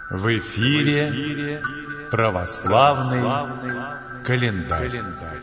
В эфире православный календарь.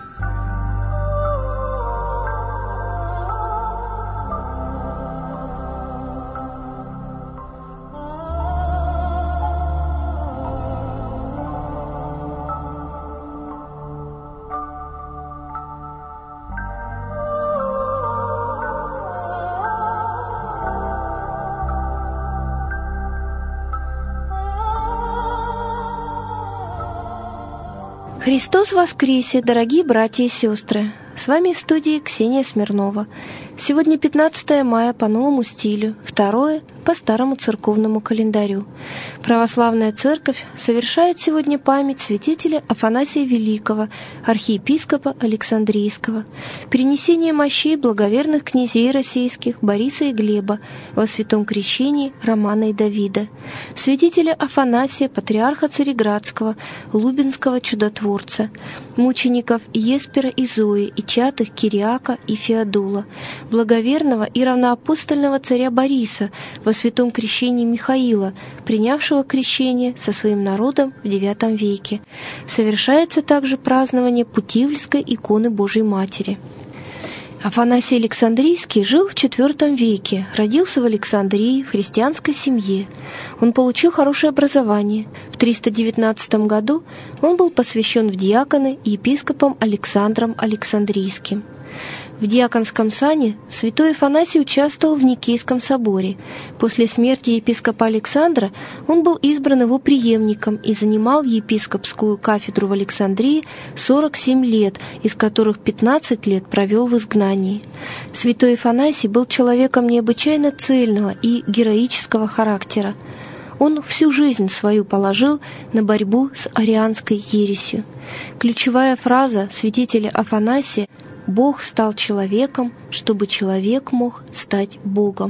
Христос воскресе, дорогие братья и сестры! С вами в студии Ксения Смирнова. Сегодня 15 мая по новому стилю, 2 по старому церковному календарю. Православная Церковь совершает сегодня память святителя Афанасия Великого, архиепископа Александрийского, перенесение мощей благоверных князей российских Бориса и Глеба во святом крещении Романа и Давида, святителя Афанасия, патриарха Цареградского, Лубенского чудотворца, мучеников Еспера и Зои и чатых Кириака и Феодула, благоверного и равноапостольного царя Бориса во святом крещении Михаила, принявшего крещение со своим народом в IX веке. Совершается также празднование Путивльской иконы Божией Матери. Афанасий Александрийский жил в IV веке, родился в Александрии в христианской семье. Он получил хорошее образование. В 319 году он был посвящен в диаконы епископом Александром Александрийским. В диаконском сане святой Афанасий участвовал в Никейском соборе. После смерти епископа Александра он был избран его преемником и занимал епископскую кафедру в Александрии 47 лет, из которых 15 лет провел в изгнании. Святой Афанасий был человеком необычайно цельного и героического характера. Он всю жизнь свою положил на борьбу с арианской ересью. Ключевая фраза святителя Афанасия «Бог стал человеком, чтобы человек мог стать Богом».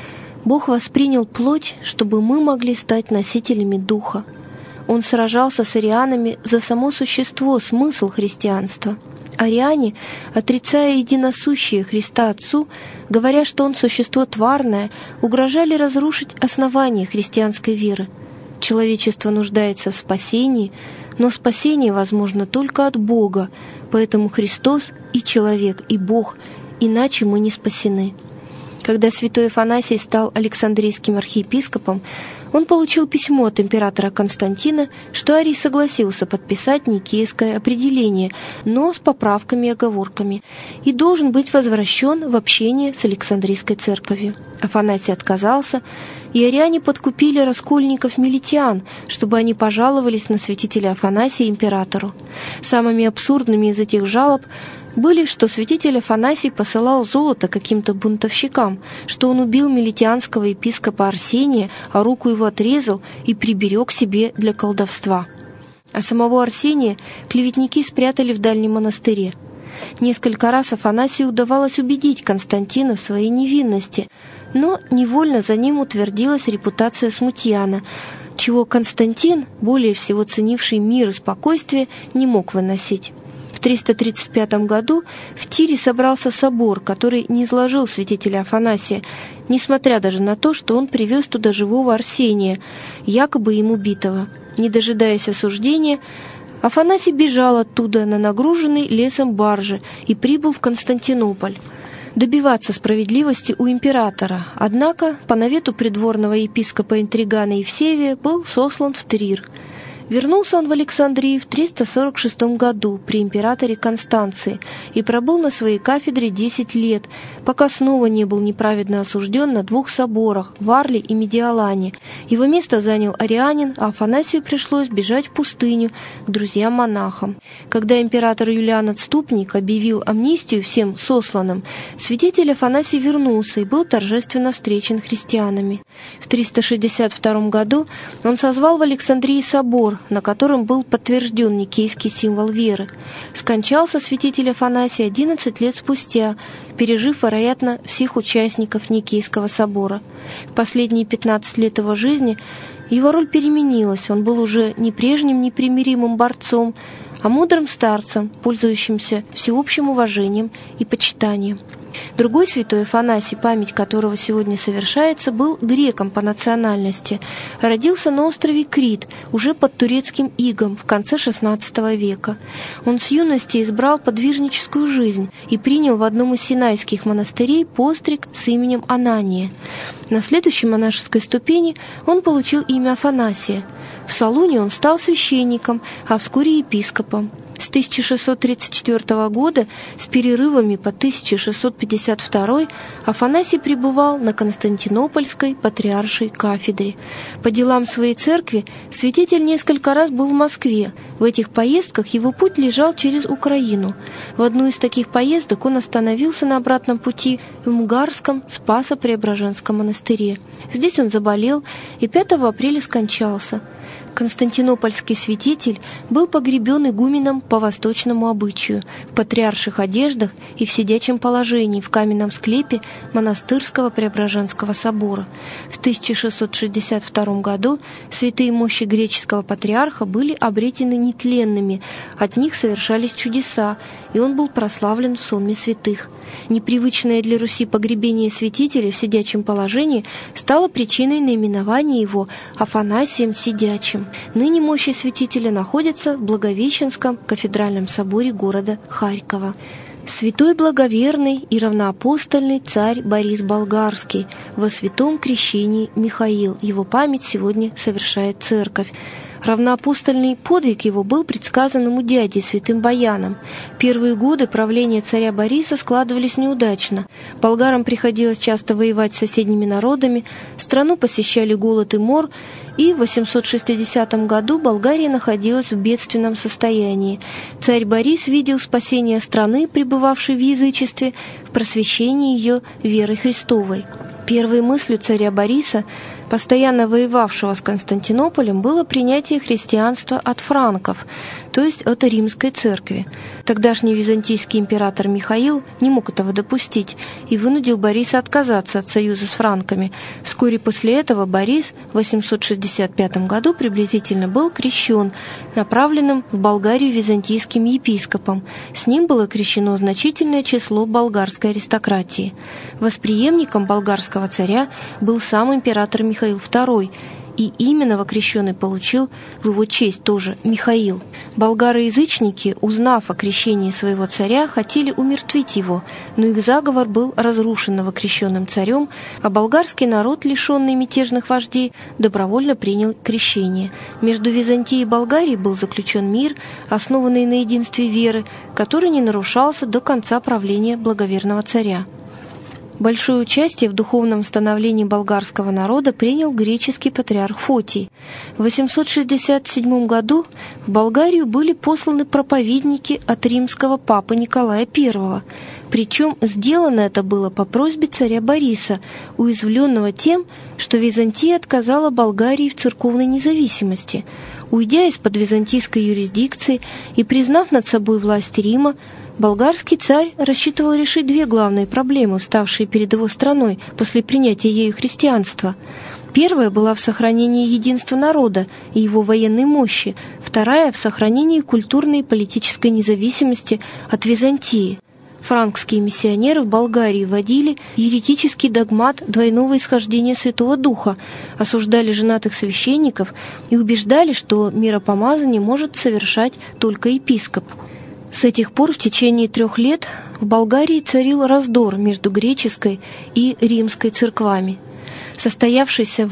Бог воспринял плоть, чтобы мы могли стать носителями Духа. Он сражался с арианами за само существо, смысл христианства. Ариане, отрицая единосущие Христа Отцу, говоря, что Он существо тварное, угрожали разрушить основание христианской веры. Человечество нуждается в спасении, но спасение возможно только от Бога, поэтому Христос и человек, и Бог, иначе мы не спасены. Когда святой Афанасий стал Александрийским архиепископом, он получил письмо от императора Константина, что Арий согласился подписать никейское определение, но с поправками и оговорками, и должен быть возвращен в общение с Александрийской церковью. Афанасий отказался, и ариане подкупили раскольников-милитян, чтобы они пожаловались на святителя Афанасия императору. Самыми абсурдными из этих жалоб были, что святитель Афанасий посылал золото каким-то бунтовщикам, что он убил милитянского епископа Арсения, а руку его отрезал и приберег себе для колдовства. А самого Арсения клеветники спрятали в дальнем монастыре. Несколько раз Афанасию удавалось убедить Константина в своей невинности, но невольно за ним утвердилась репутация смутьяна, чего Константин, более всего ценивший мир и спокойствие, не мог выносить. В 335 году в Тире собрался собор, который низложил святителя Афанасия, несмотря даже на то, что он привез туда живого Арсения, якобы им убитого. Не дожидаясь осуждения, Афанасий бежал оттуда на нагруженной лесом барже и прибыл в Константинополь добиваться справедливости у императора, однако по навету придворного епископа интригана Евсевия был сослан в Трир. Вернулся он в Александрию в 346 году при императоре Констанции и пробыл на своей кафедре 10 лет, пока снова не был неправедно осужден на 2 соборах – в Арле и Медиалане. Его место занял арианин, а Афанасию пришлось бежать в пустыню к друзьям-монахам. Когда император Юлиан Отступник объявил амнистию всем сосланным, святитель Афанасий вернулся и был торжественно встречен христианами. В 362 году он созвал в Александрии собор, на котором был подтвержден никейский символ веры. Скончался святитель Афанасий 11 лет спустя, пережив, вероятно, всех участников Никейского собора. В последние 15 лет его жизни его роль переменилась, он был уже не прежним непримиримым борцом, а мудрым старцем, пользующимся всеобщим уважением и почитанием. Другой святой Афанасий, память которого сегодня совершается, был греком по национальности. Родился на острове Крит, уже под турецким игом в конце XVI века. Он с юности избрал подвижническую жизнь и принял в одном из синайских монастырей постриг с именем Анания. На следующей монашеской ступени он получил имя Афанасия. В Солуне он стал священником, а вскоре епископом. С 1634 года с перерывами по 1652 Афанасий пребывал на Константинопольской патриаршей кафедре. По делам своей церкви святитель несколько раз был в Москве. В этих поездках его путь лежал через Украину. В одну из таких поездок он остановился на обратном пути в Мгарском Спасо-Преображенском монастыре. Здесь он заболел и 5 апреля скончался. Константинопольский святитель был погребен игуменом по восточному обычаю, в патриарших одеждах и в сидячем положении в каменном склепе монастырского Преображенского собора. В 1662 году святые мощи греческого патриарха были обретены нетленными, от них совершались чудеса, и он был прославлен в сонме святых. Непривычное для Руси погребение святителя в сидячем положении стало причиной наименования его Афанасием Сидячим. Ныне мощи святителя находятся в Благовещенском кафедральном соборе города Харькова. Святой благоверный и равноапостольный царь Борис Болгарский, во святом крещении Михаил. Его память сегодня совершает церковь. Равноапостольный подвиг его был предсказан ему дядей, святым Баяном. Первые годы правления царя Бориса складывались неудачно. Болгарам приходилось часто воевать с соседними народами, страну посещали голод и мор, и в 860 году Болгария находилась в бедственном состоянии. Царь Борис видел спасение страны, пребывавшей в язычестве, в просвещении ее верой Христовой. Первой мыслью царя Бориса, постоянно воевавшего с Константинополем, было принятие христианства от франков, то есть от римской церкви. Тогдашний византийский император Михаил не мог этого допустить и вынудил Бориса отказаться от союза с франками. Вскоре после этого Борис в 865 году приблизительно был крещен, направленным в Болгарию византийским епископом. С ним было крещено значительное число болгарской аристократии. Восприемником болгарского царя был сам император Михаил II, и имя новокрещенный получил в его честь тоже Михаил. Болгары-язычники, узнав о крещении своего царя, хотели умертвить его, но их заговор был разрушен новокрещенным царем, а болгарский народ, лишенный мятежных вождей, добровольно принял крещение. Между Византией и Болгарией был заключен мир, основанный на единстве веры, который не нарушался до конца правления благоверного царя. Большое участие в духовном становлении болгарского народа принял греческий патриарх Фотий. В 867 году в Болгарию были посланы проповедники от римского папы Николая I. Причем сделано это было по просьбе царя Бориса, уязвленного тем, что Византия отказала Болгарии в церковной независимости. Уйдя из-под византийской юрисдикции и признав над собой власть Рима, болгарский царь рассчитывал решить две главные проблемы, ставшие перед его страной после принятия ею христианства. Первая была в сохранении единства народа и его военной мощи, вторая — в сохранении культурной и политической независимости от Византии. Франкские миссионеры в Болгарии вводили еретический догмат двойного исхождения Святого Духа, осуждали женатых священников и убеждали, что миропомазание может совершать только епископ. С этих пор в течение 3 лет в Болгарии царил раздор между греческой и римской церквами. Состоявшийся в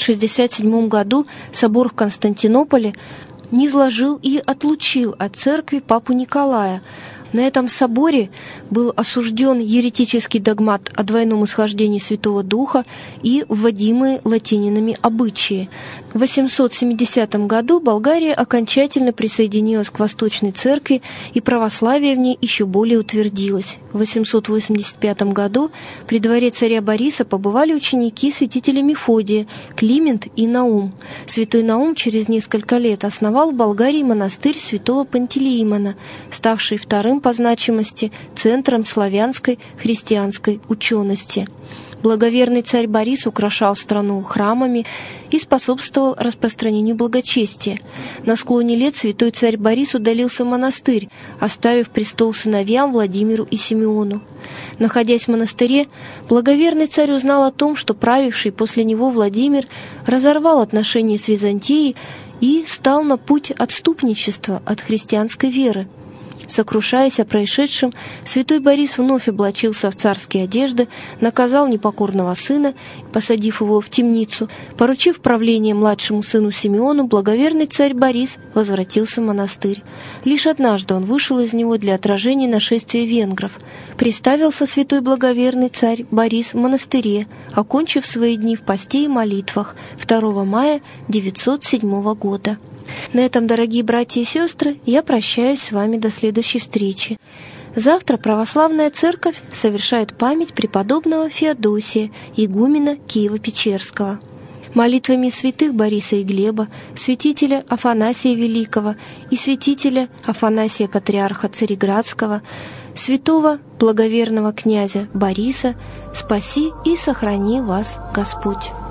867 году собор в Константинополе низложил и отлучил от церкви папу Николая. На этом соборе был осужден еретический догмат о двойном исхождении Святого Духа и вводимые латининами обычаи. В 870 году Болгария окончательно присоединилась к Восточной Церкви, и православие в ней еще более утвердилось. В 885 году при дворе царя Бориса побывали ученики святителя Мефодия, Климент и Наум. Святой Наум через несколько лет основал в Болгарии монастырь святого Пантелеимона, ставший вторым по значимости центром славянской христианской учености. Благоверный царь Борис украшал страну храмами и способствовал распространению благочестия. На склоне лет святой царь Борис удалился в монастырь, оставив престол сыновьям Владимиру и Симеону. Находясь в монастыре, благоверный царь узнал о том, что правивший после него Владимир разорвал отношения с Византией и стал на путь отступничества от христианской веры. Сокрушаясь о происшедшем, святой Борис вновь облачился в царские одежды, наказал непокорного сына, посадив его в темницу. Поручив правление младшему сыну Симеону, благоверный царь Борис возвратился в монастырь. Лишь однажды он вышел из него для отражения нашествия венгров. Приставился святой благоверный царь Борис в монастыре, окончив свои дни в посте и молитвах 2 мая 907 года. На этом, дорогие братья и сестры, я прощаюсь с вами до следующей встречи. Завтра православная церковь совершает память преподобного Феодосия, игумена Киево-Печерского. Молитвами святых Бориса и Глеба, святителя Афанасия Великого и святителя Афанасия Патриарха Цареградского, святого благоверного князя Бориса, спаси и сохрани вас Господь.